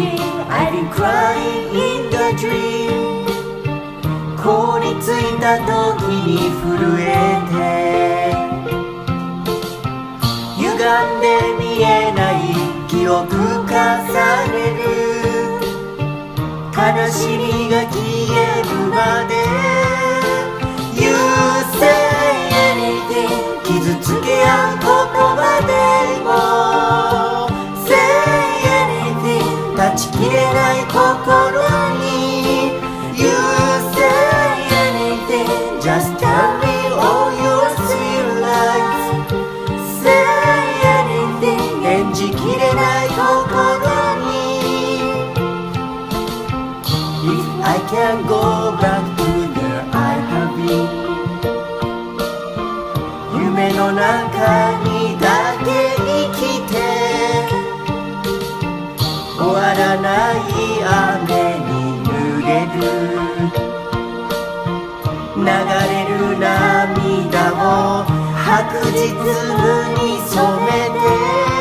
anything I've been crying in the dream 凍りついた時に震えて歪んで見えない記憶重ねる悲しみが消えるまで You say anything 傷つけ合う言葉でも Say anything 断ち切れない心に You say anything Just tell me all your sweet lies Say anything 演じきれない心に If I can go back to where I have been 夢の中にだけ生きて終わらない雨に濡れる流れる涙を白日に染めて